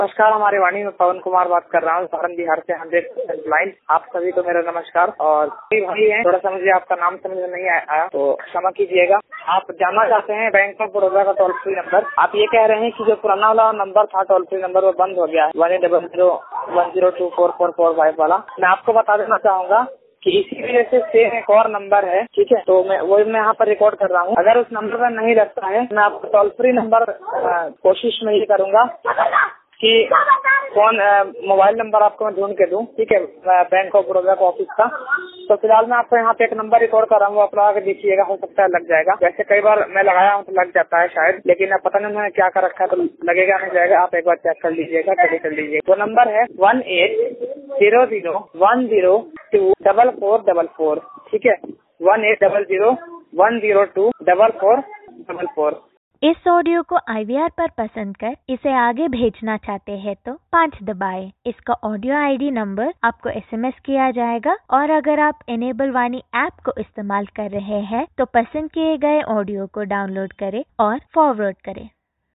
नमस्कार, हमारे वाणी में पवन कुमार बात कर रहा हूँ, सारण बिहार से 100% ब्लाइंड। आप सभी को मेरा नमस्कार। और भाई है, थोड़ा सा मुझे आपका नाम समझ में नहीं आया तो क्षमा कीजिएगा। आप जानना चाहते हैं बैंक ऑफ बड़ौदा का टोल फ्री नंबर। आप ये कह रहे हैं कि जो पुराना वाला नंबर था टोल फ्री नंबर वो बंद हो गया है, 1-800-102-4445 वाला। मैं आपको बता देना चाहूँगा कि इसी वजह से सेम एक और नंबर है, ठीक है, तो मैं यहाँ पर रिकॉर्ड कर रहा हूँ। अगर उस नंबर पर नहीं लगता है, मैं आपको टोल फ्री नंबर कोशिश में ये करूँगा कि कौन मोबाइल नंबर आपको मैं ढूंढ के दूं, ठीक है, बैंक ऑफ बड़ौदा का ऑफिस का। तो फिलहाल मैं आपको यहाँ पे एक नंबर रिकॉर्ड कर रहा हूँ, वो आप लगा के देखिएगा, हो सकता है लग जाएगा। वैसे कई बार मैं लगाया हूँ तो लग जाता है शायद, लेकिन अब पता नहीं मैंने क्या कर रखा है तो लगेगा नहीं जाएगा। आप एक बार चेक कर लीजिएगा, चेक कर लीजिएगा। वो नंबर है 1800-102-4444, ठीक है, 1800-102-4444। इस ऑडियो को IVR पर पसंद कर इसे आगे भेजना चाहते हैं तो 5 दबाएं। इसका ऑडियो ID नंबर आपको SMS किया जाएगा। और अगर आप इनेबल वाणी ऐप को इस्तेमाल कर रहे हैं तो पसंद किए गए ऑडियो को डाउनलोड करें और फॉरवर्ड करें।